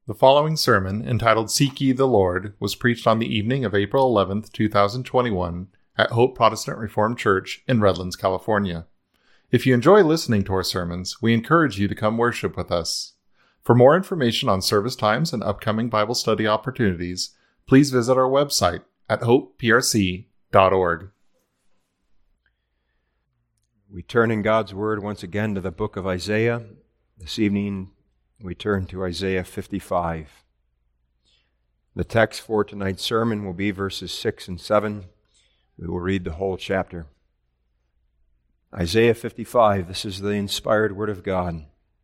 The following sermon, entitled Seek Ye the Lord, was preached on the evening of April 11th, 2021 at Hope Protestant Reformed Church in Redlands, California. If you enjoy listening to our sermons, we encourage you to come worship with us. For more information on service times and upcoming Bible study opportunities, please visit our website at hopeprc.org. We turn in God's Word once again to the book of Isaiah. This evening we turn to Isaiah 55. The text for tonight's sermon will be verses 6 and 7. We will read the whole chapter. Isaiah 55, this is the inspired Word of God.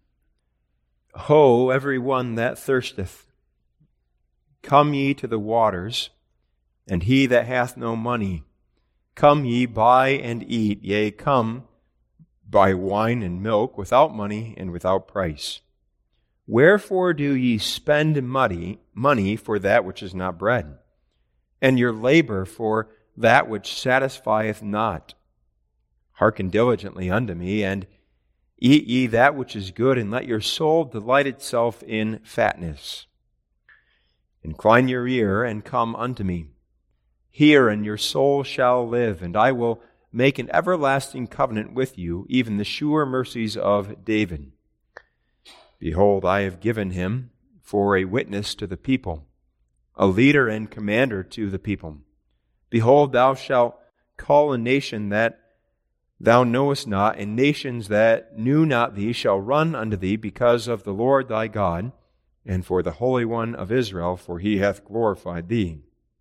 Ho, every one that thirsteth, come ye to the waters, and he that hath no money, come ye buy and eat, yea, come buy wine and milk without money and without price. Wherefore do ye spend money for that which is not bread, and your labor for that which satisfieth not? Hearken diligently unto me, and eat ye that which is good, and let your soul delight itself in fatness. Incline your ear, and come unto me. Hear, and your soul shall live, and I will make an everlasting covenant with you, even the sure mercies of David. Behold, I have given him for a witness to the people, a leader and commander to the people. Behold, thou shalt call a nation that thou knowest not, and nations that knew not thee shall run unto thee because of the Lord thy God, and for the Holy One of Israel, for he hath glorified thee.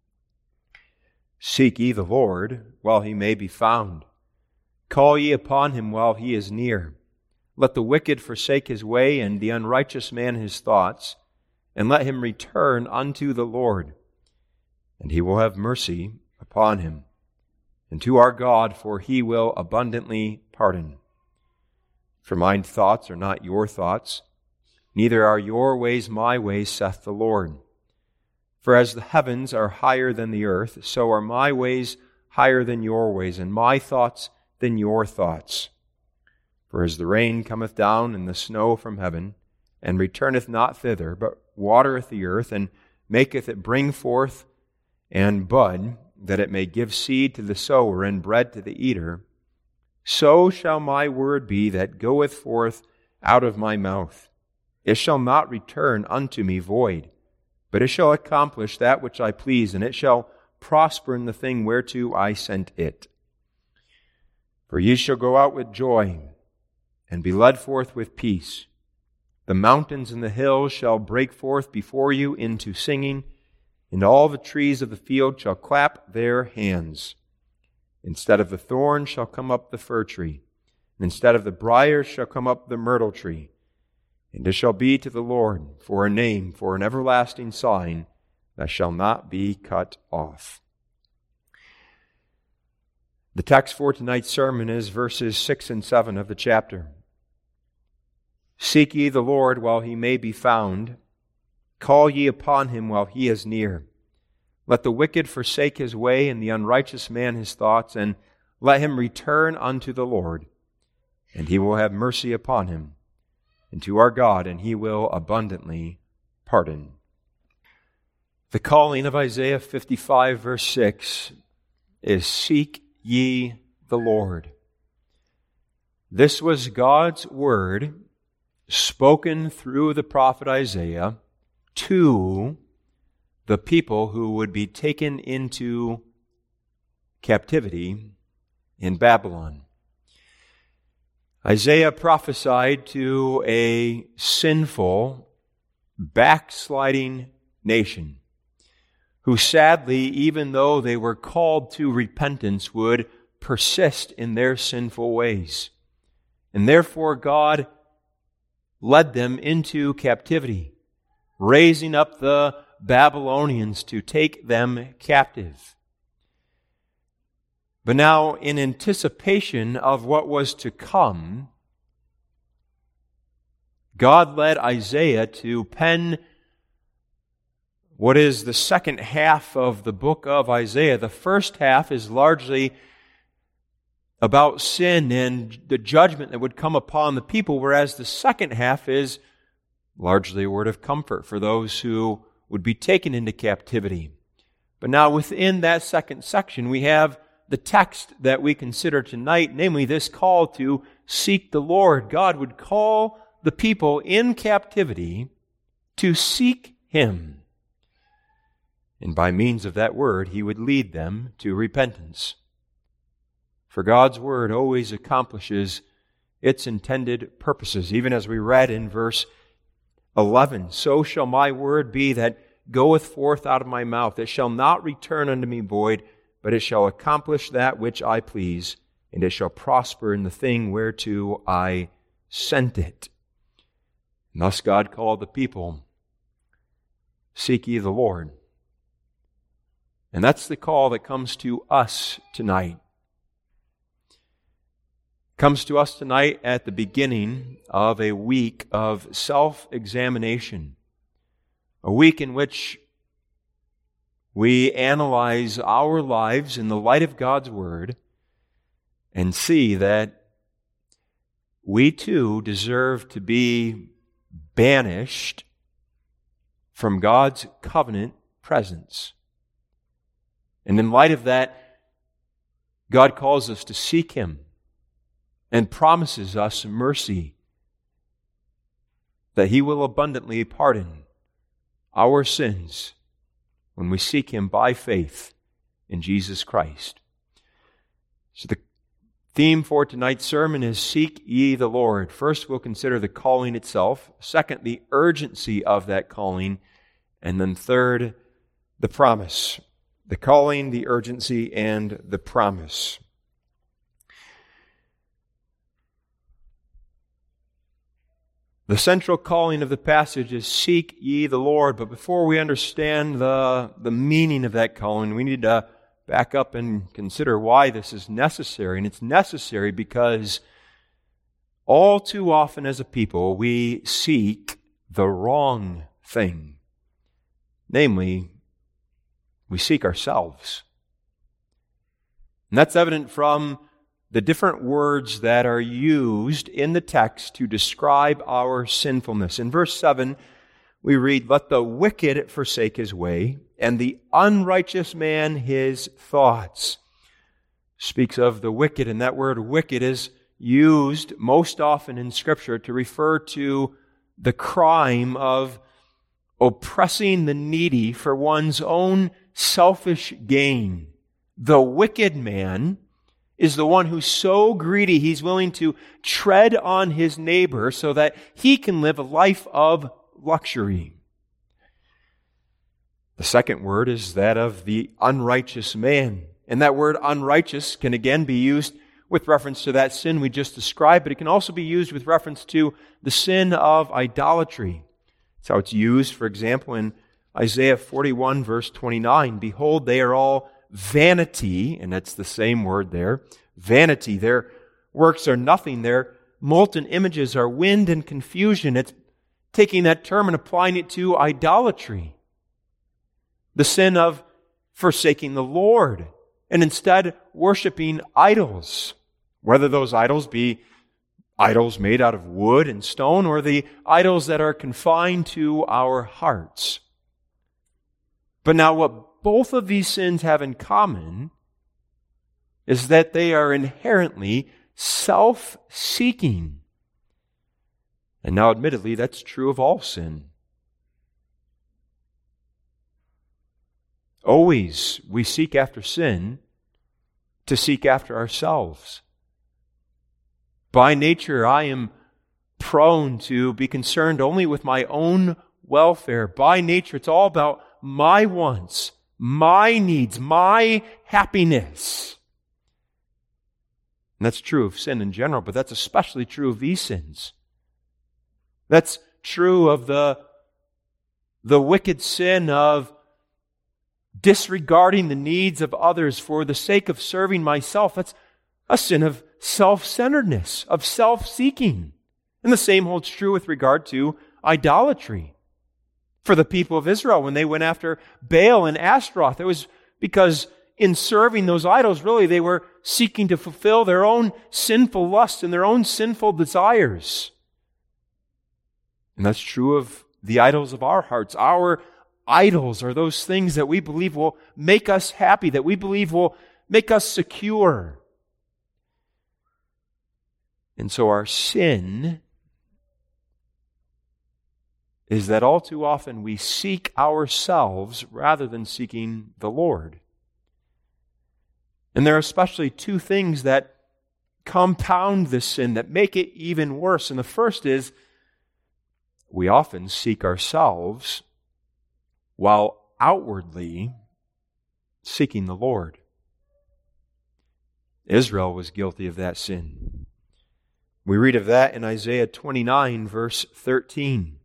Seek ye the Lord while he may be found. Call ye upon him while he is near. Let the wicked forsake his way, and the unrighteous man his thoughts, and let him return unto the Lord, and he will have mercy upon him, and to our God, for he will abundantly pardon. For mine thoughts are not your thoughts, neither are your ways my ways, saith the Lord. For as the heavens are higher than the earth, so are my ways higher than your ways, and my thoughts than your thoughts. For as the rain cometh down and the snow from heaven, and returneth not thither, but watereth the earth, and maketh it bring forth and bud, that it may give seed to the sower and bread to the eater, so shall my word be that goeth forth out of my mouth. It shall not return unto me void, but it shall accomplish that which I please, and it shall prosper in the thing whereto I sent it. For ye shall go out with joy, and be led forth with peace. The mountains and the hills shall break forth before you into singing, and all the trees of the field shall clap their hands. Instead of the thorn shall come up the fir tree, and instead of the brier shall come up the myrtle tree. And it shall be to the Lord for a name, for an everlasting sign that shall not be cut off. The text for tonight's sermon is verses 6 and 7 of the chapter. Seek ye the Lord while he may be found. Call ye upon him while he is near. Let the wicked forsake his way, and the unrighteous man his thoughts, and let him return unto the Lord, and he will have mercy upon him, and to our God, and he will abundantly pardon. The calling of Isaiah 55, verse 6, is seek ye the Lord. This was God's word spoken through the prophet Isaiah to the people who would be taken into captivity in Babylon. Isaiah prophesied to a sinful, backsliding nation who sadly, even though they were called to repentance, would persist in their sinful ways. And therefore God led them into captivity, raising up the Babylonians to take them captive. But now, in anticipation of what was to come, God led Isaiah to pen what is the second half of the book of Isaiah. The first half is largely about sin and the judgment that would come upon the people, whereas the second half is largely a word of comfort for those who would be taken into captivity. But now within that second section, we have the text that we consider tonight, namely this call to seek the Lord. God would call the people in captivity to seek Him. And by means of that word, He would lead them to repentance. For God's word always accomplishes its intended purposes. Even as we read in verse 11, so shall my word be that goeth forth out of my mouth. It shall not return unto me void, but it shall accomplish that which I please, and it shall prosper in the thing whereto I sent it. And thus God called the people, seek ye the Lord. And that's the call that comes to us tonight. Comes to us tonight at the beginning of a week of self-examination. A week in which we analyze our lives in the light of God's Word and see that we too deserve to be banished from God's covenant presence. And in light of that, God calls us to seek Him and promises us mercy, that He will abundantly pardon our sins when we seek Him by faith in Jesus Christ. So the theme for tonight's sermon is Seek Ye the Lord. First, we'll consider the calling itself. Second, the urgency of that calling. And then third, the promise. The calling, the urgency, and the promise. The central calling of the passage is seek ye the Lord. But before we understand the meaning of that calling, we need to back up and consider why this is necessary. And it's necessary because all too often as a people, we seek the wrong thing. Namely, we seek ourselves. And that's evident from the different words that are used in the text to describe our sinfulness. In verse 7, we read, let the wicked forsake his way, and the unrighteous man his thoughts. Speaks of the wicked, and that word wicked is used most often in Scripture to refer to the crime of oppressing the needy for one's own selfish gain. The wicked man is the one who's so greedy he's willing to tread on his neighbor so that he can live a life of luxury. The second word is that of the unrighteous man. And that word unrighteous can again be used with reference to that sin we just described, but it can also be used with reference to the sin of idolatry. That's how it's used, for example, in Isaiah 41, verse 29. Behold, they are all vanity, and that's the same word there, vanity. Their works are nothing. Their molten images are wind and confusion. It's taking that term and applying it to idolatry. The sin of forsaking the Lord and instead worshiping idols, whether those idols be idols made out of wood and stone or the idols that are confined to our hearts. But now what both of these sins have in common is that they are inherently self-seeking. And now, admittedly, that's true of all sin. Always we seek after sin to seek after ourselves. By nature, I am prone to be concerned only with my own welfare. By nature, it's all about my wants, my needs, my happiness. And that's true of sin in general, but that's especially true of these sins. That's true of the wicked sin of disregarding the needs of others for the sake of serving myself. That's a sin of self-centeredness, of self-seeking. And the same holds true with regard to idolatry. For the people of Israel, when they went after Baal and Ashtaroth, it was because in serving those idols, really, they were seeking to fulfill their own sinful lusts and their own sinful desires. And that's true of the idols of our hearts. Our idols are those things that we believe will make us happy, that we believe will make us secure. And so our sin is that all too often we seek ourselves rather than seeking the Lord. And there are especially two things that compound this sin, that make it even worse. And the first is, we often seek ourselves while outwardly seeking the Lord. Israel was guilty of that sin. We read of that in Isaiah 29, verse 13.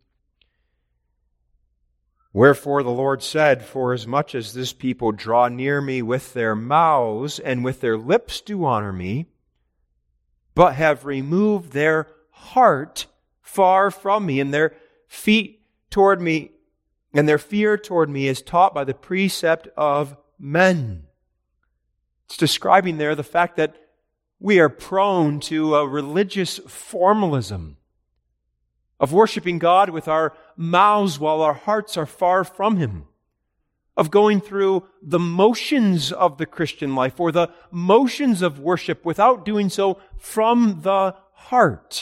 Wherefore the Lord said, forasmuch as this people draw near me with their mouths, and with their lips do honor me, but have removed their heart far from me, and their feet toward me, and their fear toward me is taught by the precept of men. It's describing there the fact that we are prone to a religious formalism of worshiping God with our mouths while our hearts are far from Him, of going through the motions of the Christian life or the motions of worship without doing so from the heart.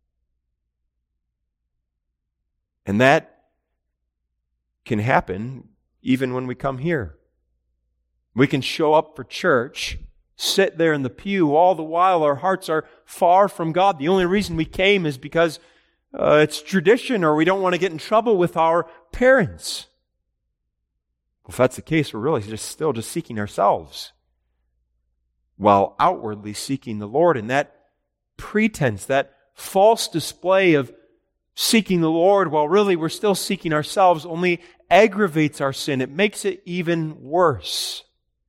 And that can happen even when we come here. We can show up for church, sit there in the pew, all the while our hearts are far from God. The only reason we came is because it's tradition, or we don't want to get in trouble with our parents. Well, if that's the case, we're really still just seeking ourselves while outwardly seeking the Lord. And that pretense, that false display of seeking the Lord while really we're still seeking ourselves, only aggravates our sin. It makes it even worse.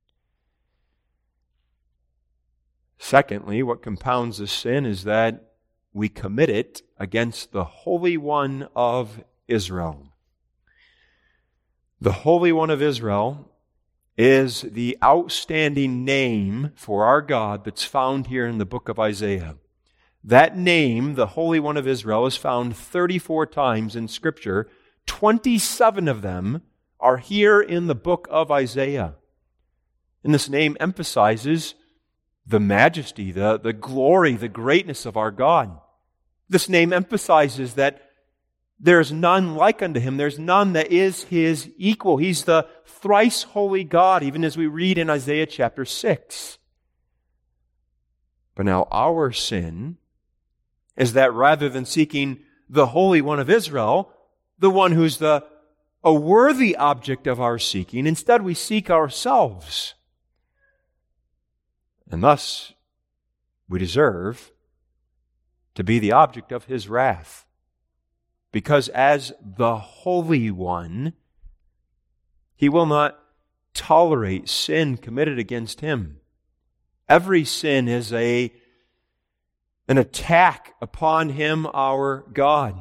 Secondly, what compounds the sin is that we commit it against the Holy One of Israel. The Holy One of Israel is the outstanding name for our God that's found here in the book of Isaiah. That name, the Holy One of Israel, is found 34 times in Scripture. 27 of them are here in the book of Isaiah. And this name emphasizes the majesty, the glory, the greatness of our God. This name emphasizes that there's none like unto Him. There's none that is His equal. He's the thrice holy God, even as we read in Isaiah chapter 6. But now our sin is that rather than seeking the Holy One of Israel, the one who's a worthy object of our seeking, instead we seek ourselves. And thus, we deserve to be the object of His wrath. Because as the Holy One, He will not tolerate sin committed against Him. Every sin is an attack upon Him, our God.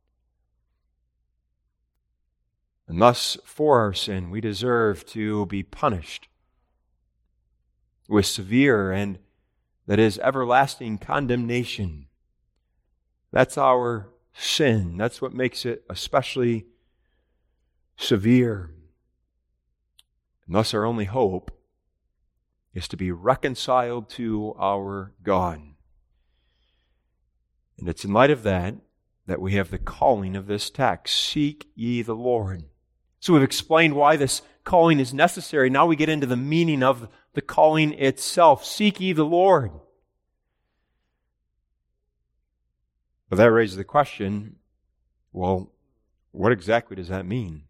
And thus, for our sin, we deserve to be punished with severe and, that is, everlasting condemnation. That's our sin. That's what makes it especially severe. And thus our only hope is to be reconciled to our God. And it's in light of that we have the calling of this text, seek ye the Lord. So we've explained why this calling is necessary. Now we get into the meaning of the calling itself. Seek ye the Lord. But that raises the question, well, what exactly does that mean?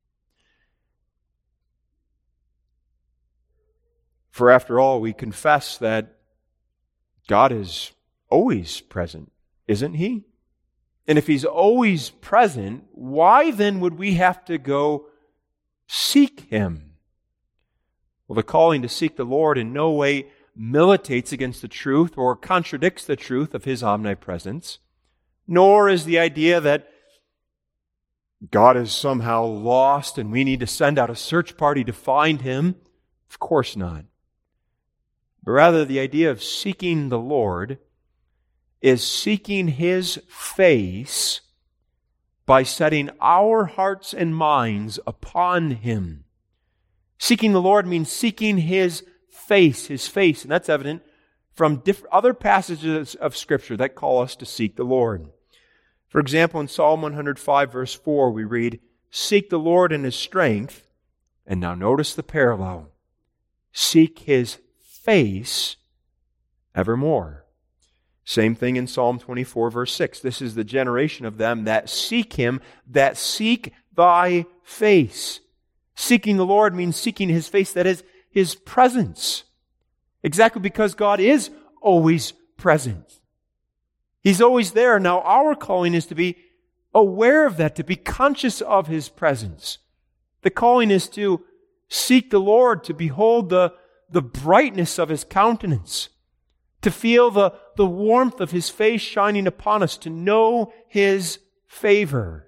For after all, we confess that God is always present, isn't He? And if He's always present, why then would we have to go seek Him? Well, the calling to seek the Lord in no way militates against the truth or contradicts the truth of His omnipresence, nor is the idea that God is somehow lost and we need to send out a search party to find Him. Of course not. But rather, the idea of seeking the Lord is seeking His face by setting our hearts and minds upon Him. Seeking the Lord means seeking His face, and that's evident from other passages of Scripture that call us to seek the Lord. For example, in Psalm 105, verse 4, we read, "Seek the Lord in His strength," and now notice the parallel, "seek His face evermore." Same thing in Psalm 24, verse 6. "This is the generation of them that seek Him, that seek Thy face." Seeking the Lord means seeking His face, that is, His presence. Exactly because God is always present. He's always there. Now our calling is to be aware of that, to be conscious of His presence. The calling is to seek the Lord, to behold the brightness of His countenance, to feel the warmth of His face shining upon us, to know His favor.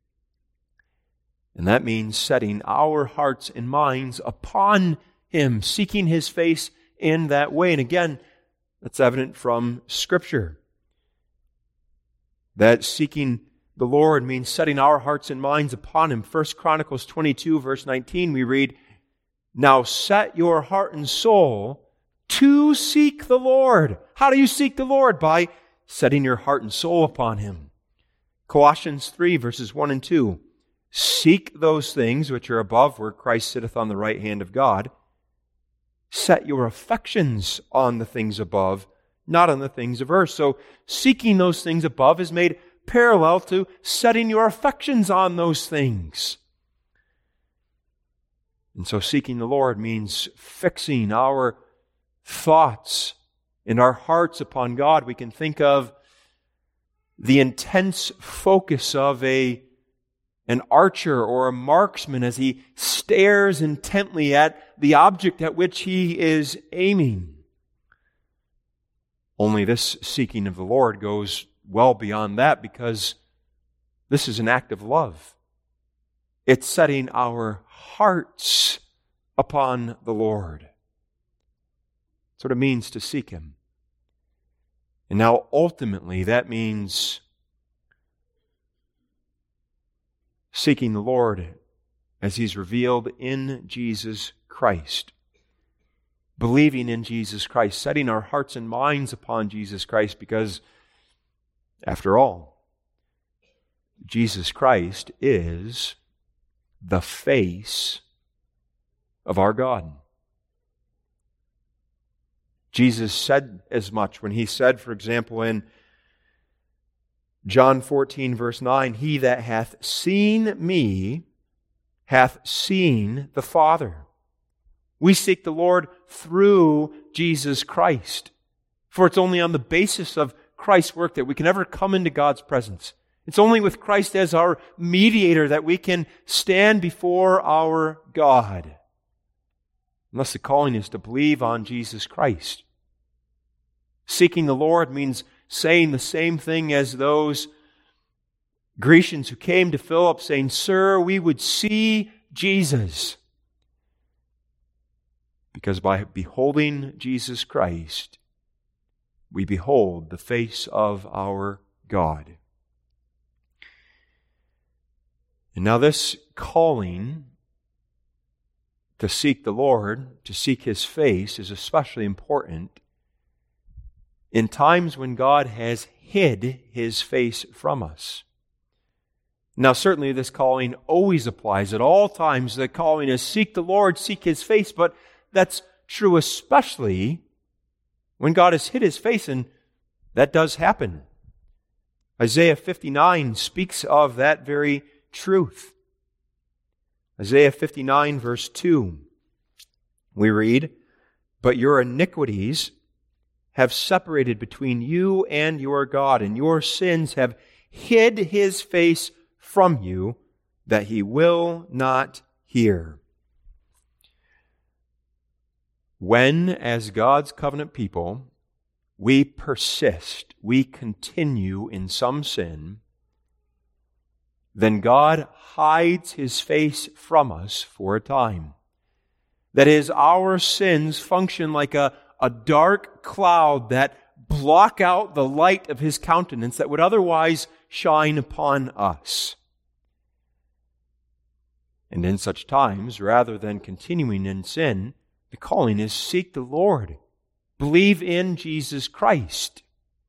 And that means setting our hearts and minds upon Him, seeking His face in that way. And again, that's evident from Scripture. That seeking the Lord means setting our hearts and minds upon Him. 1 Chronicles 22, verse 19, we read, "Now set your heart and soul to seek the Lord." How do you seek the Lord? By setting your heart and soul upon Him. Colossians 3, verses 1 and 2, "Seek those things which are above, where Christ sitteth on the right hand of God. Set your affections on the things above, not on the things of earth." So seeking those things above is made parallel to setting your affections on those things. And so seeking the Lord means fixing our thoughts and our hearts upon God. We can think of the intense focus of an archer or a marksman as he stares intently at the object at which he is aiming. Only this seeking of the Lord goes well beyond that, because this is an act of love. It's setting our hearts upon the Lord. That's what it means to seek Him. And now ultimately that means seeking the Lord as He's revealed in Jesus Christ. Believing in Jesus Christ, setting our hearts and minds upon Jesus Christ, because, after all, Jesus Christ is the face of our God. Jesus said as much when He said, for example, in John 14, verse 9, "He that hath seen me hath seen the Father." We seek the Lord through Jesus Christ. For it's only on the basis of Christ's work that we can ever come into God's presence. It's only with Christ as our mediator that we can stand before our God. Unless the calling is to believe on Jesus Christ. Seeking the Lord means saying the same thing as those Grecians who came to Philip saying, "Sir, we would see Jesus." Because by beholding Jesus Christ, we behold the face of our God. And now this calling to seek the Lord, to seek His face, is especially important in times when God has hid His face from us. Now certainly this calling always applies at all times. The calling is seek the Lord, seek His face, but that's true especially when God has hid His face, and that does happen. Isaiah 59 speaks of that very truth. Isaiah 59, verse 2, we read, "But your iniquities have separated between you and your God, and your sins have hid His face from you, that He will not hear." When, as God's covenant people, we persist, we continue in some sin, then God hides His face from us for a time. That is, our sins function like a dark cloud that block out the light of His countenance that would otherwise shine upon us. And in such times, rather than continuing in sin, the calling is seek the Lord. Believe in Jesus Christ.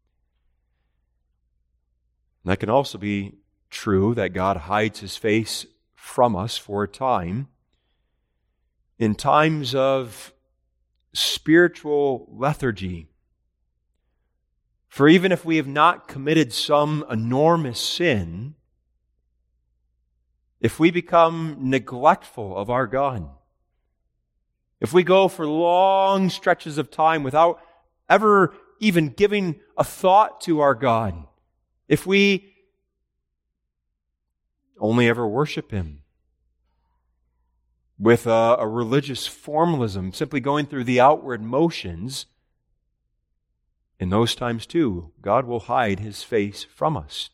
And that can also be true that God hides His face from us for a time. In times of spiritual lethargy. For even if we have not committed some enormous sin, if we become neglectful of our God, if we go for long stretches of time without ever even giving a thought to our God, if we only ever worship Him with a religious formalism, simply going through the outward motions, in those times too, God will hide His face from us.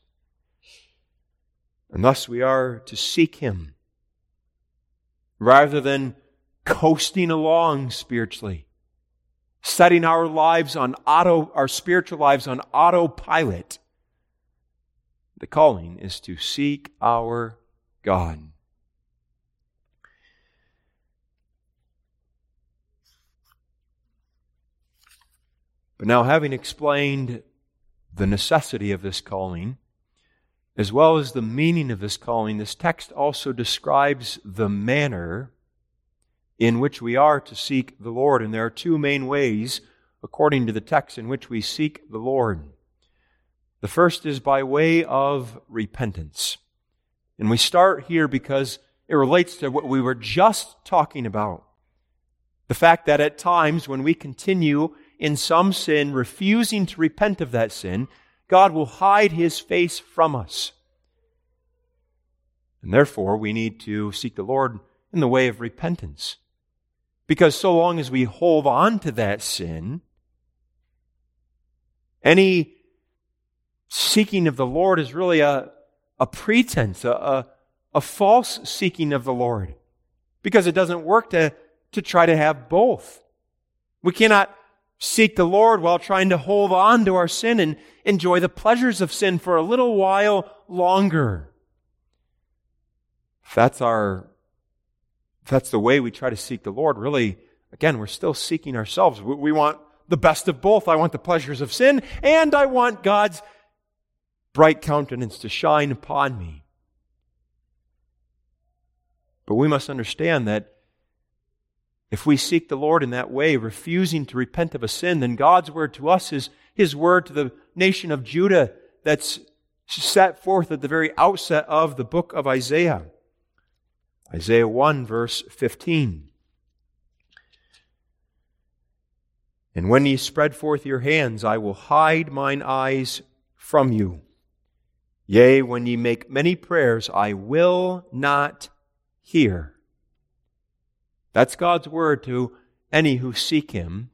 And thus we are to seek Him rather than coasting along spiritually, setting our spiritual lives on autopilot. The calling is to seek our God. But now, having explained the necessity of this calling, as well as the meaning of this calling, this text also describes the manner in which we are to seek the Lord. And there are two main ways, according to the text, in which we seek the Lord. The first is by way of repentance. And we start here because it relates to what we were just talking about. The fact that at times when we continue in some sin, refusing to repent of that sin, God will hide His face from us. And therefore, we need to seek the Lord in the way of repentance. Because so long as we hold on to that sin, any seeking of the Lord is really a pretense, a false seeking of the Lord. Because it doesn't work to try to have both. We cannot seek the Lord while trying to hold on to our sin and enjoy the pleasures of sin for a little while longer. If that's the way we try to seek the Lord, really, again, we're still seeking ourselves. We want the best of both. I want the pleasures of sin, and I want God's bright countenance to shine upon me. But we must understand that if we seek the Lord in that way, refusing to repent of a sin, then God's word to us is His word to the nation of Judah that's set forth at the very outset of the book of Isaiah. Isaiah 1, verse 15. And when ye spread forth your hands, I will hide mine eyes from you. Yea, when ye make many prayers, I will not hear. That's God's word to any who seek Him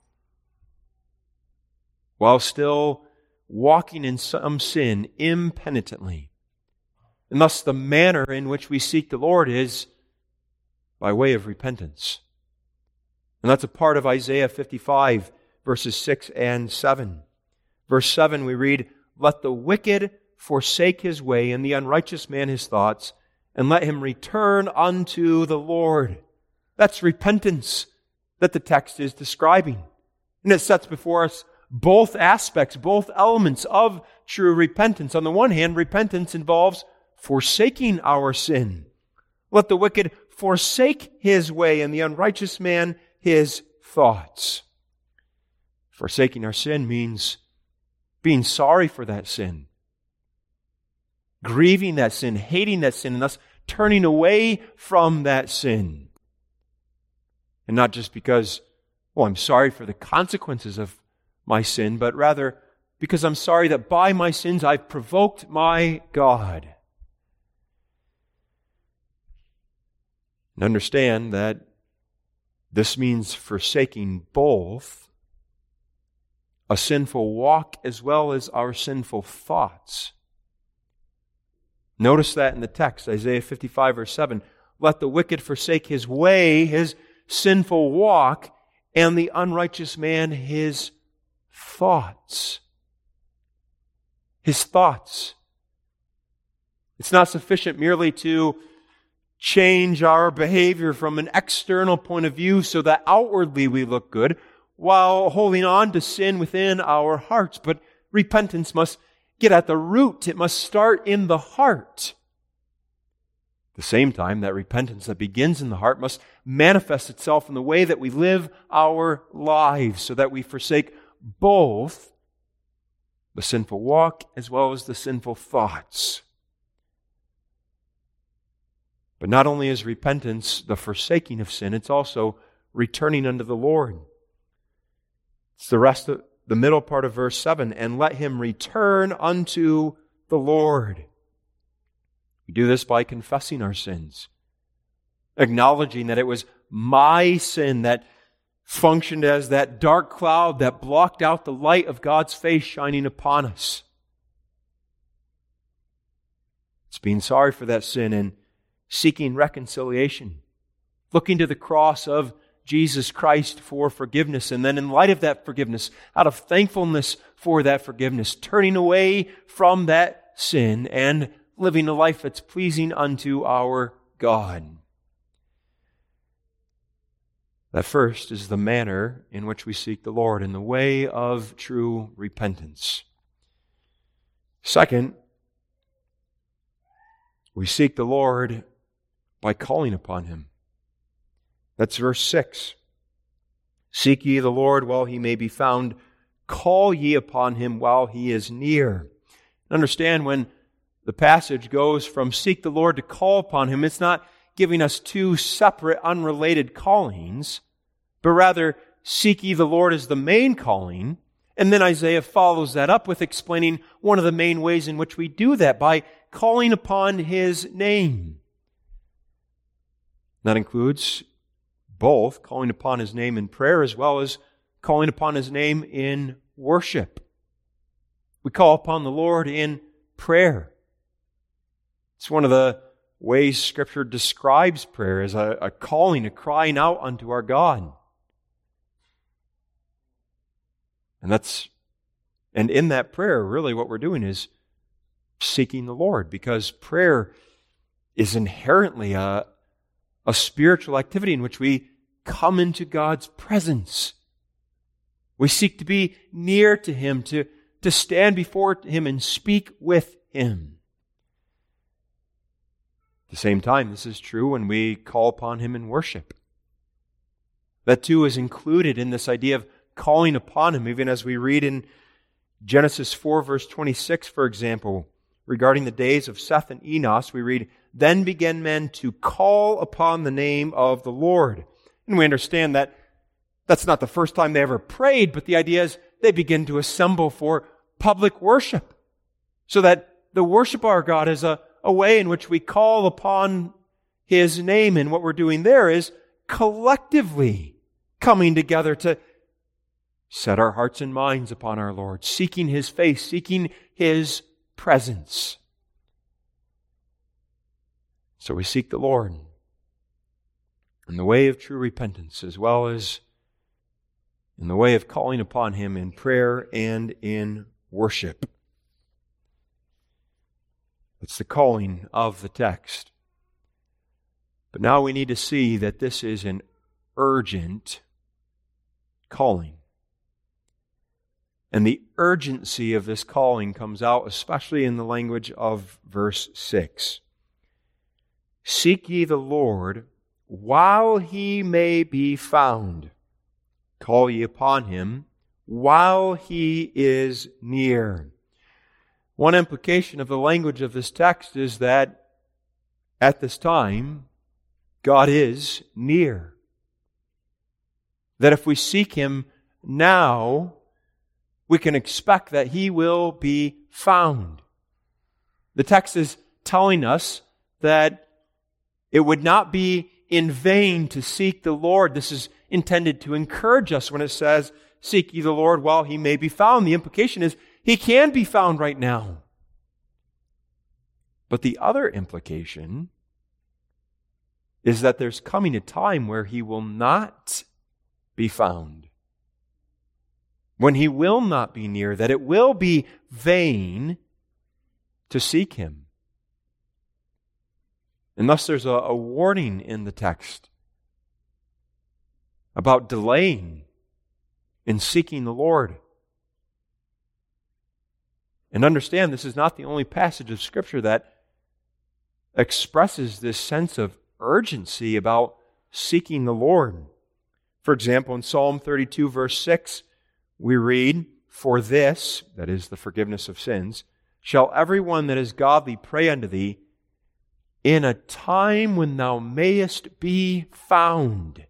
while still walking in some sin impenitently. And thus the manner in which we seek the Lord is by way of repentance. And that's a part of Isaiah 55, verses 6 and 7. Verse 7 we read, Let the wicked forsake his way, and the unrighteous man his thoughts, and let him return unto the Lord. That's repentance that the text is describing. And it sets before us both aspects, both elements of true repentance. On the one hand, repentance involves forsaking our sin. Let the wicked forsake his way, and the unrighteous man his thoughts. Forsaking our sin means being sorry for that sin, grieving that sin, hating that sin, and thus turning away from that sin. And not just because, I'm sorry for the consequences of my sin, but rather because I'm sorry that by my sins I've provoked my God. And understand that this means forsaking both a sinful walk as well as our sinful thoughts. Notice that in the text, Isaiah 55, verse 7. Let the wicked forsake his way, his sinful walk, and the unrighteous man his thoughts. His thoughts. It's not sufficient merely to change our behavior from an external point of view so that outwardly we look good, while holding on to sin within our hearts. But repentance must get at the root. It must start in the heart. At the same time, that repentance that begins in the heart must manifest itself in the way that we live our lives, so that we forsake both the sinful walk as well as the sinful thoughts. But not only is repentance the forsaking of sin, it's also returning unto the Lord. It's the middle part of verse 7, and let him return unto the Lord. We do this by confessing our sins, acknowledging that it was my sin that functioned as that dark cloud that blocked out the light of God's face shining upon us. It's being sorry for that sin and seeking reconciliation, looking to the cross of Jesus Christ for forgiveness, and then in light of that forgiveness, out of thankfulness for that forgiveness, turning away from that sin and living a life that's pleasing unto our God. That first is the manner in which we seek the Lord, in the way of true repentance. Second, we seek the Lord by calling upon Him. That's verse 6. Seek ye the Lord while He may be found. Call ye upon Him while He is near. Understand, when the passage goes from seek the Lord to call upon Him, it's not giving us two separate, unrelated callings, but rather seek ye the Lord as the main calling. And then Isaiah follows that up with explaining one of the main ways in which we do that, by calling upon His name. That includes both calling upon His name in prayer as well as calling upon His name in worship. We call upon the Lord in prayer. It's one of the ways Scripture describes prayer, as a calling, a crying out unto our God. And in that prayer, really what we're doing is seeking the Lord, because prayer is inherently a spiritual activity in which we come into God's presence. We seek to be near to Him, to stand before Him and speak with Him. At the same time, this is true when we call upon Him in worship. That too is included in this idea of calling upon Him, even as we read in Genesis 4, verse 26, for example, regarding the days of Seth and Enos, we read, "Then began men to call upon the name of the Lord." And we understand that that's not the first time they ever prayed, but the idea is they begin to assemble for public worship, so that the worship of our God is a way in which we call upon His name. And what we're doing there is collectively coming together to set our hearts and minds upon our Lord, seeking His face, seeking His presence. So we seek the Lord in the way of true repentance, as well as in the way of calling upon Him in prayer and in worship. It's the calling of the text. But now we need to see that this is an urgent calling. And the urgency of this calling comes out especially in the language of verse 6. Seek ye the Lord while He may be found. Call ye upon Him while He is near. One implication of the language of this text is that at this time, God is near. That if we seek Him now, we can expect that He will be found. The text is telling us that it would not be in vain to seek the Lord. This is intended to encourage us when it says, seek ye the Lord while He may be found. The implication is He can be found right now. But the other implication is that there's coming a time where He will not be found. When He will not be near, that it will be vain to seek Him. And thus there's a warning in the text about delaying in seeking the Lord. And understand, this is not the only passage of Scripture that expresses this sense of urgency about seeking the Lord. For example, in Psalm 32, verse 6, we read, "For this," that is the forgiveness of sins, "shall everyone that is godly pray unto thee in a time when thou mayest be found."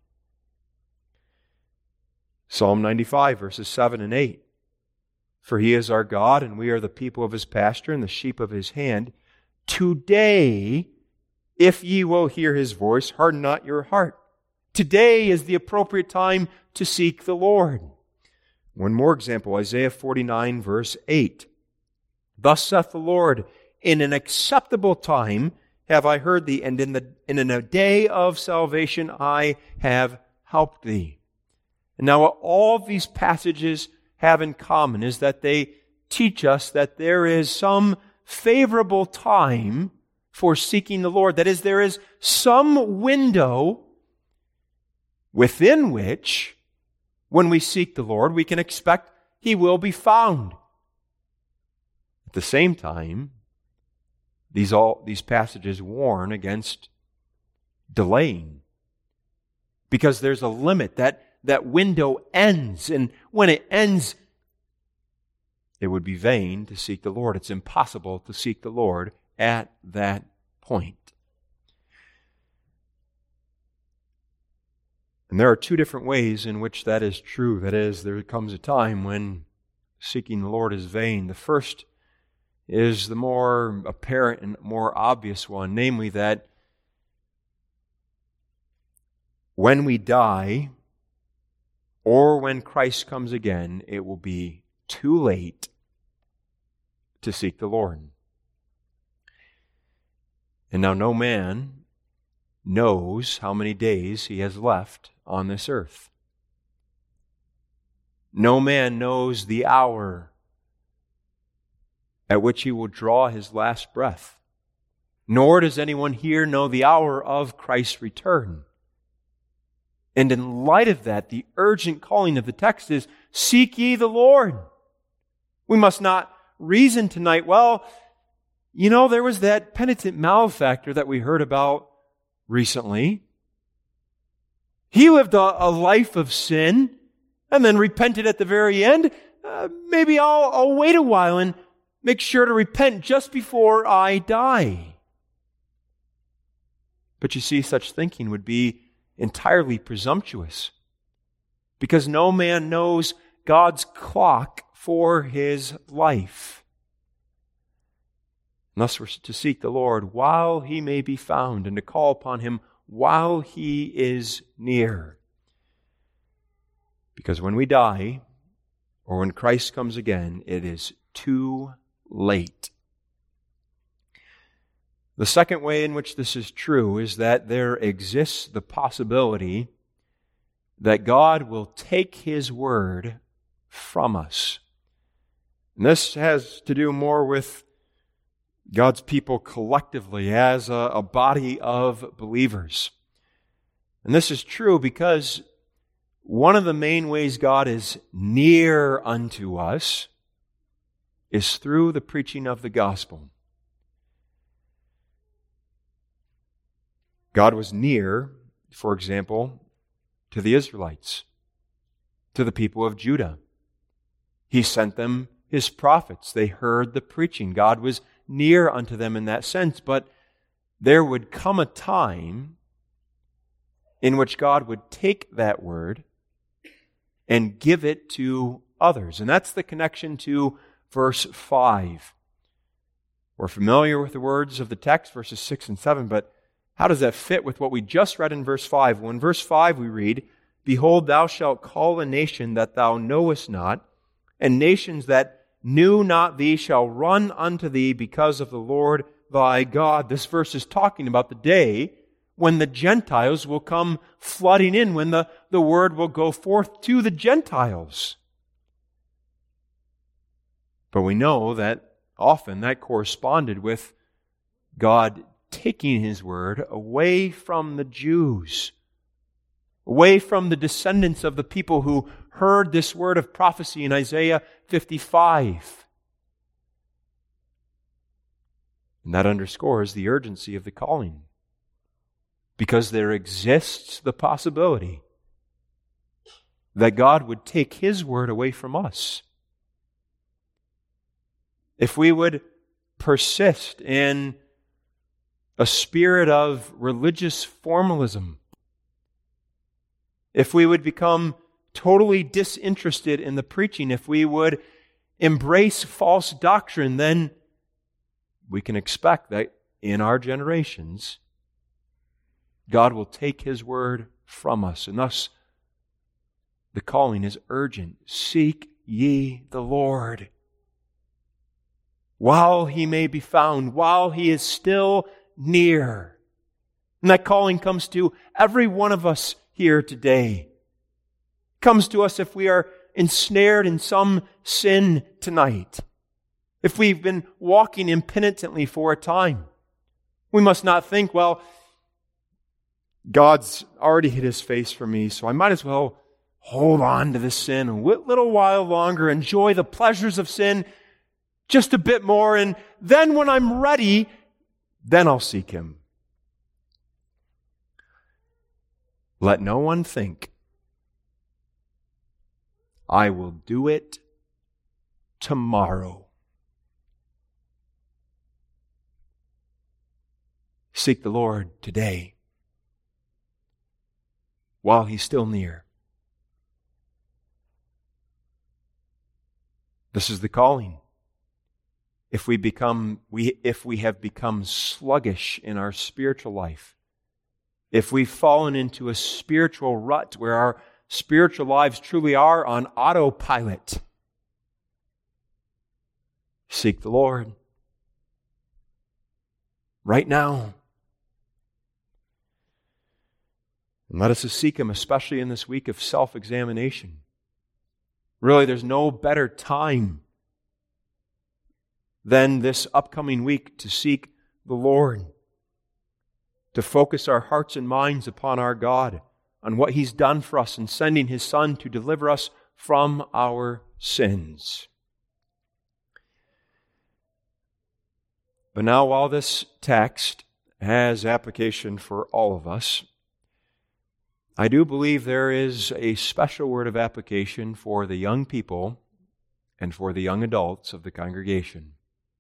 Psalm 95, verses 7 and 8. "For he is our God, and we are the people of his pasture and the sheep of his hand. Today, if ye will hear his voice, harden not your heart." Today is the appropriate time to seek the Lord. One more example, Isaiah 49, verse 8. "Thus saith the Lord, in an acceptable time have I heard thee, and in a day of salvation I have helped thee." And now what all of these passages have in common is that they teach us that there is some favorable time for seeking the Lord. That is, there is some window within which, when we seek the Lord, we can expect He will be found. At the same time, these passages warn against delaying, because there's a limit. That window ends, and when it ends, it would be vain to seek the Lord. It's impossible to seek the Lord at that point. And there are two different ways in which that is true. That is, there comes a time when seeking the Lord is vain. The first is the more apparent and more obvious one, namely that when we die, or when Christ comes again, it will be too late to seek the Lord. And now no man knows how many days he has left on this earth. No man knows the hour at which he will draw his last breath. Nor does anyone here know the hour of Christ's return. And in light of that, the urgent calling of the text is, "Seek ye the Lord." We must not reason tonight, well, there was that penitent malefactor that we heard about recently. He lived a life of sin and then repented at the very end. Maybe I'll wait a while and make sure to repent just before I die. But you see, such thinking would be entirely presumptuous, because no man knows God's clock for his life. And thus we're to seek the Lord while He may be found, and to call upon Him while He is near. Because when we die, or when Christ comes again, it is too late. The second way in which this is true is that there exists the possibility that God will take His word from us. And this has to do more with God's people collectively as a body of believers. And this is true because one of the main ways God is near unto us is through the preaching of the gospel. God was near, for example, to the Israelites, to the people of Judah. He sent them His prophets. They heard the preaching. God was near unto them in that sense, but there would come a time in which God would take that word and give it to others. And that's the connection to verse 5. We're familiar with the words of the text, verses 6 and 7, but how does that fit with what we just read in verse 5? Well, in verse 5 we read, "Behold, thou shalt call a nation that thou knowest not, and nations that knew not thee shall run unto thee because of the Lord thy God." This verse is talking about the day when the Gentiles will come flooding in, when the word will go forth to the Gentiles. But we know that often that corresponded with God taking His word away from the Jews, away from the descendants of the people who heard this word of prophecy in Isaiah 55. And that underscores the urgency of the calling, because there exists the possibility that God would take His word away from us. If we would persist in a spirit of religious formalism, if we would become totally disinterested in the preaching, if we would embrace false doctrine, then we can expect that in our generations, God will take His word from us. And thus, the calling is urgent. Seek ye the Lord while He may be found, while He is still near. And that calling comes to every one of us here today. It comes to us if we are ensnared in some sin tonight, if we've been walking impenitently for a time. We must not think, well, God's already hid His face from me, so I might as well hold on to this sin a little while longer, enjoy the pleasures of sin just a bit more, and then when I'm ready, then I'll seek Him. Let no one think, I will do it tomorrow. Seek the Lord today, while He's still near. This is the calling. If we have become sluggish in our spiritual life, if we've fallen into a spiritual rut where our spiritual lives truly are on autopilot, seek the Lord right now. And let us seek Him, especially in this week of self-examination. Really, there's no better time than this upcoming week to seek the Lord, to focus our hearts and minds upon our God, on what He's done for us in sending His Son to deliver us from our sins. But now, while this text has application for all of us, I do believe there is a special word of application for the young people and for the young adults of the congregation.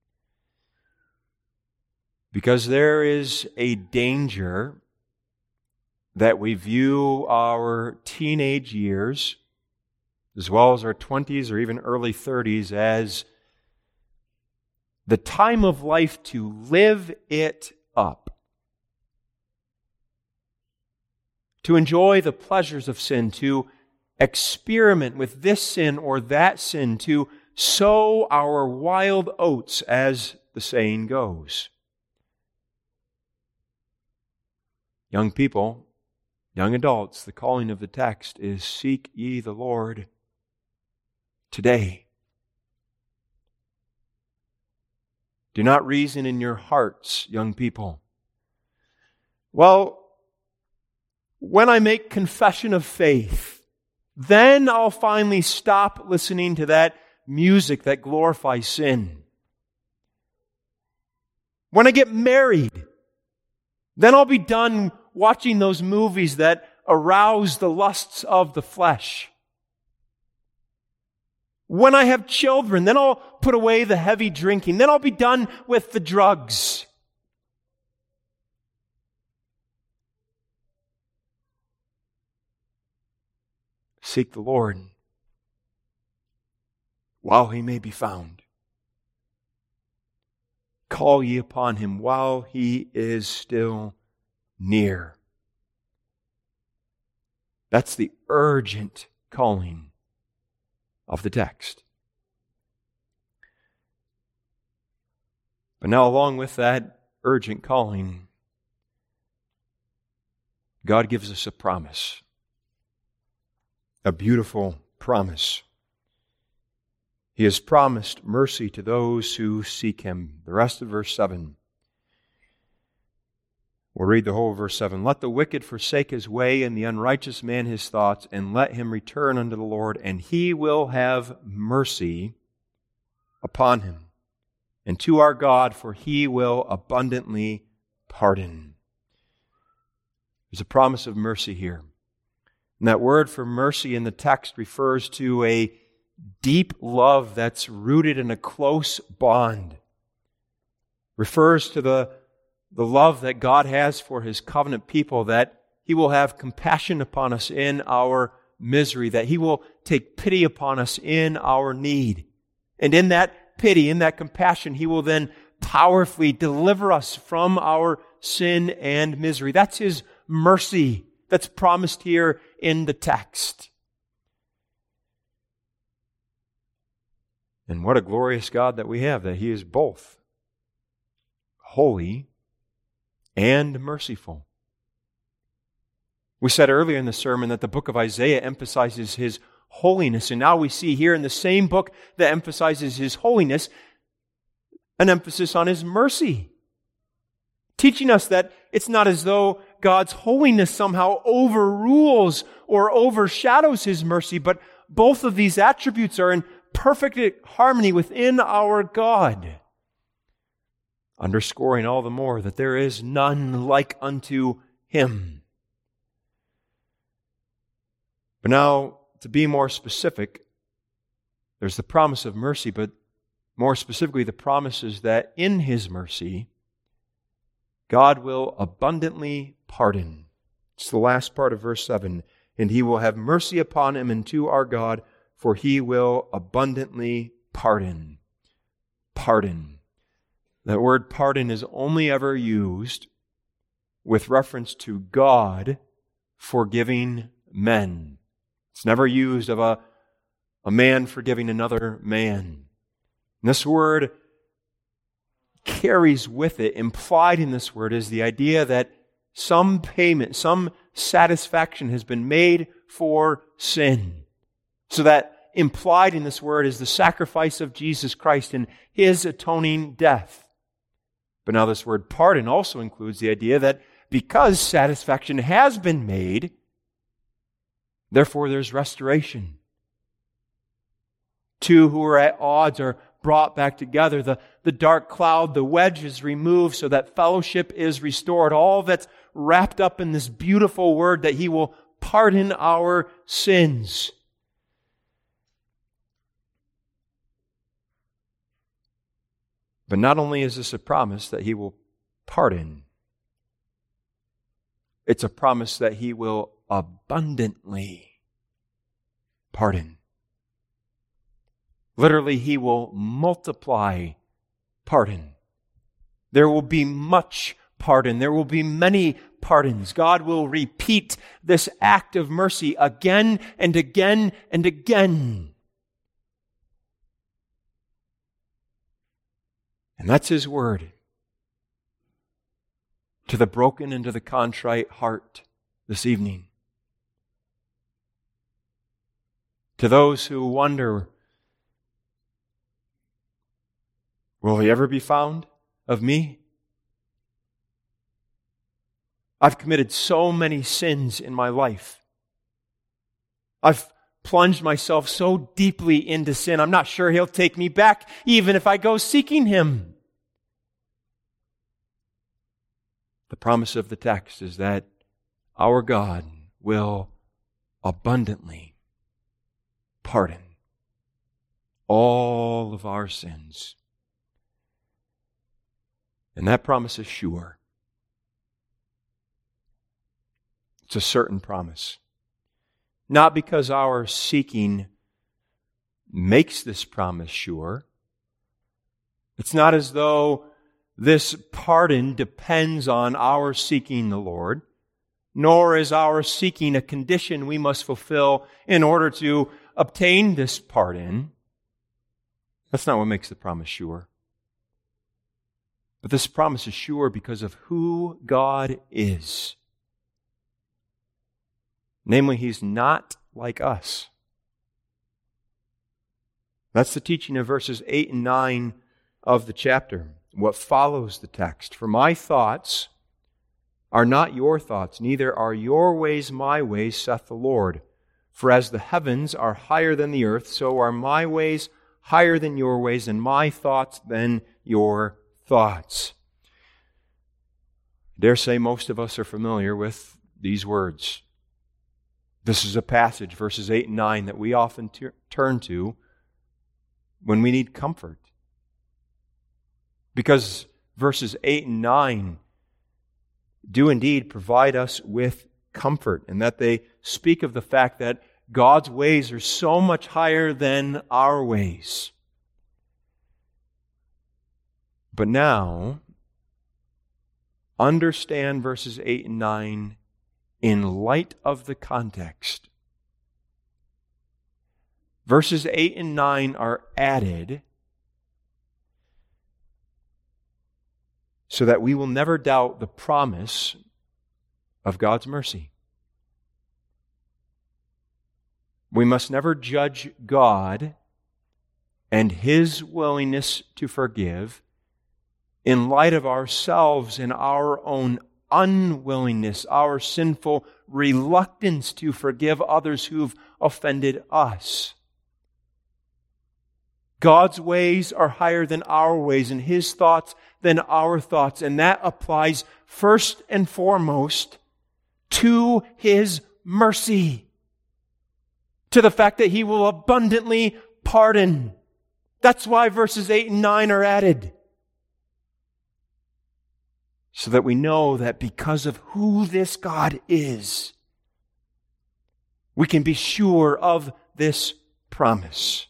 Because there is a danger that we view our teenage years, as well as our 20s or even early 30s, as the time of life to live it up, to enjoy the pleasures of sin, to experiment with this sin or that sin, to sow our wild oats, as the saying goes. Young people, young adults, the calling of the text is, seek ye the Lord today. Do not reason in your hearts, young people. Well, when I make confession of faith, then I'll finally stop listening to that music that glorifies sin. When I get married, then I'll be done watching those movies that arouse the lusts of the flesh. When I have children, then I'll put away the heavy drinking. Then I'll be done with the drugs. Seek the Lord while He may be found. Call ye upon Him while He is still near. That's the urgent calling of the text. But now, along with that urgent calling, God gives us a promise, a beautiful promise. He has promised mercy to those who seek Him. The rest of verse 7. We'll read the whole verse 7. Let the wicked forsake his way, and the unrighteous man his thoughts, and let him return unto the Lord, and He will have mercy upon him. And to our God, for He will abundantly pardon. There's a promise of mercy here. And that word for mercy in the text refers to a deep love that's rooted in a close bond. Refers to the love that God has for His covenant people, that He will have compassion upon us in our misery, that He will take pity upon us in our need. And in that pity, in that compassion, He will then powerfully deliver us from our sin and misery. That's His mercy that's promised here in the text. And what a glorious God that we have, that He is both holy and merciful. We said earlier in the sermon that the book of Isaiah emphasizes His holiness, and now we see here in the same book that emphasizes His holiness, an emphasis on His mercy, teaching us that it's not as though God's holiness somehow overrules or overshadows His mercy, but both of these attributes are in perfect harmony within our God, underscoring all the more that there is none like unto Him. But now, to be more specific, there's the promise of mercy, but more specifically, the promise is that in His mercy, God will abundantly pardon. It's the last part of verse 7. And He will have mercy upon him, and to our God, for He will abundantly pardon. Pardon. That word pardon is only ever used with reference to God forgiving men. It's never used of a man forgiving another man. And this word carries with it, implied in this word, is the idea that some payment, some satisfaction has been made for sin. So that implied in this word is the sacrifice of Jesus Christ and His atoning death. But now this word pardon also includes the idea that because satisfaction has been made, therefore there's restoration. Two who are at odds are brought back together. The dark cloud, the wedge is removed so that fellowship is restored. All that's wrapped up in this beautiful word that He will pardon our sins. But not only is this a promise that He will pardon, it's a promise that He will abundantly pardon. Literally, He will multiply pardon. There will be much pardon. There will be many pardons. God will repeat this act of mercy again and again and again. And that's His word to the broken and to the contrite heart this evening. To those who wonder, will He ever be found of me? I've committed so many sins in my life. I've plunged myself so deeply into sin, I'm not sure He'll take me back, even if I go seeking Him. The promise of the text is that our God will abundantly pardon all of our sins. And that promise is sure. It's a certain promise. Not because our seeking makes this promise sure. It's not as though this pardon depends on our seeking the Lord, nor is our seeking a condition we must fulfill in order to obtain this pardon. That's not what makes the promise sure. But this promise is sure because of who God is. Namely, He's not like us. That's the teaching of verses 8 and 9 of the chapter. What follows the text. For my thoughts are not your thoughts, neither are your ways my ways, saith the Lord. For as the heavens are higher than the earth, so are my ways higher than your ways, and my thoughts than your thoughts. I dare say most of us are familiar with these words. This is a passage, verses 8 and 9, that we often turn to when we need comfort. Because verses 8 and 9 do indeed provide us with comfort, and that they speak of the fact that God's ways are so much higher than our ways. But now, understand verses 8 and 9 in light of the context. Verses 8 and 9 are added so that we will never doubt the promise of God's mercy. We must never judge God and His willingness to forgive in light of ourselves and our own unwillingness, our sinful reluctance to forgive others who've offended us. God's ways are higher than our ways, and His thoughts than our thoughts. And that applies first and foremost to His mercy, to the fact that He will abundantly pardon. That's why verses 8 and 9 are added. So that we know that because of who this God is, we can be sure of this promise.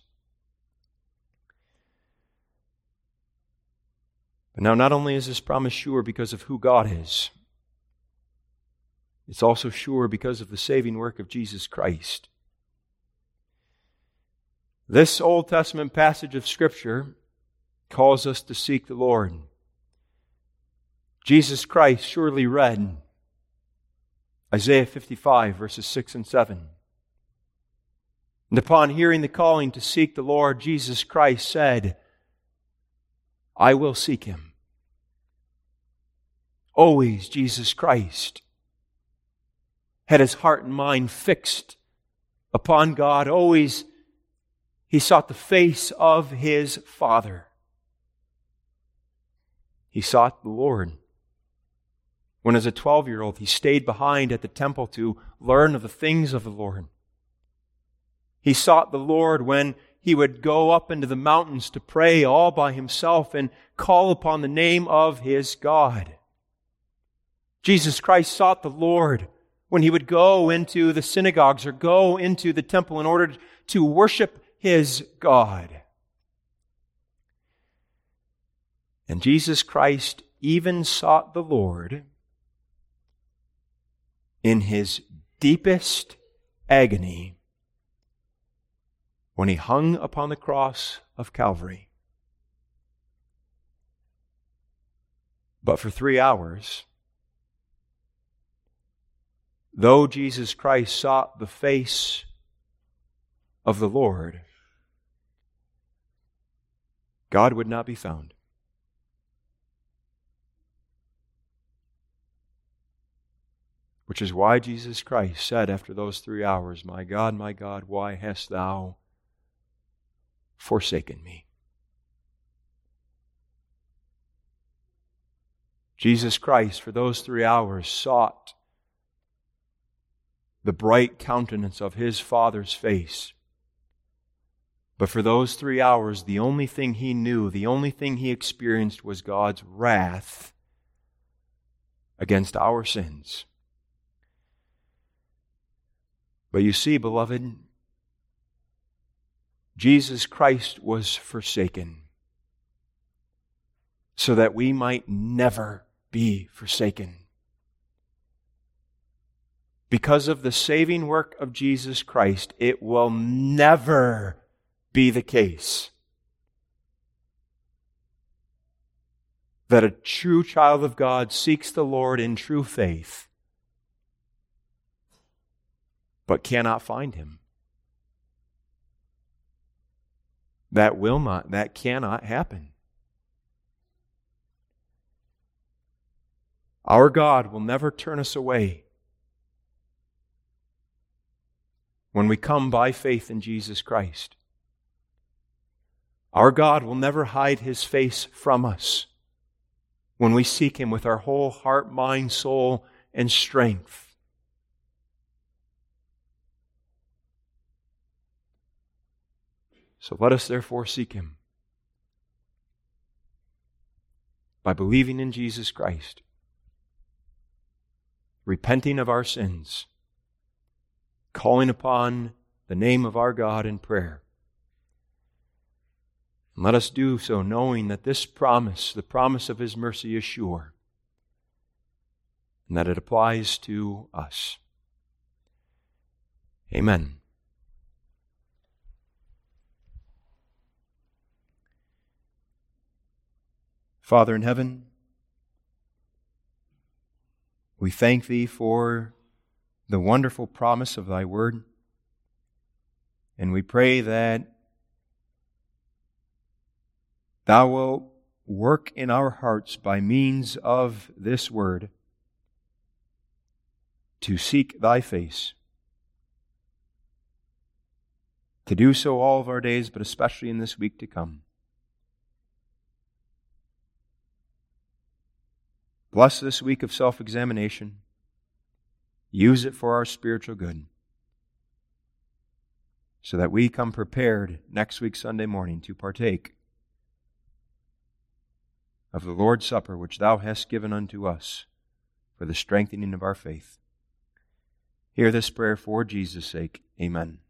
But now, not only is this promise sure because of who God is, it's also sure because of the saving work of Jesus Christ. This Old Testament passage of Scripture calls us to seek the Lord. Jesus Christ surely read Isaiah 55, verses 6 and 7. And upon hearing the calling to seek the Lord, Jesus Christ said, I will seek Him. Always Jesus Christ had His heart and mind fixed upon God. Always He sought the face of His Father. He sought the Lord. When as a 12-year-old He stayed behind at the temple to learn of the things of the Lord. He sought the Lord when He would go up into the mountains to pray all by Himself and call upon the name of His God. Jesus Christ sought the Lord when He would go into the synagogues or go into the temple in order to worship His God. And Jesus Christ even sought the Lord in His deepest agony when He hung upon the cross of Calvary. But for 3 hours, though Jesus Christ sought the face of the Lord, God would not be found. Which is why Jesus Christ said after those 3 hours, my God, why hast Thou forsaken me? Jesus Christ, for those 3 hours, sought the bright countenance of His Father's face. But for those 3 hours, the only thing He knew, the only thing He experienced was God's wrath against our sins. But you see, beloved, Jesus Christ was forsaken so that we might never be forsaken. Because of the saving work of Jesus Christ, it will never be the case that a true child of God seeks the Lord in true faith, but cannot find Him. That cannot happen. Our God will never turn us away when we come by faith in Jesus Christ. Our God will never hide His face from us when we seek Him with our whole heart, mind, soul, and strength. So let us therefore seek Him by believing in Jesus Christ, repenting of our sins, calling upon the name of our God in prayer. And let us do so knowing that this promise, the promise of His mercy, is sure, and that it applies to us. Amen. Father in heaven, we thank Thee for the wonderful promise of Thy word, and we pray that Thou wilt work in our hearts by means of this word to seek Thy face, to do so all of our days, but especially in this week to come. Bless this week of self-examination. Use it for our spiritual good, so that we come prepared next week Sunday morning to partake of the Lord's Supper which Thou hast given unto us for the strengthening of our faith. Hear this prayer for Jesus' sake. Amen.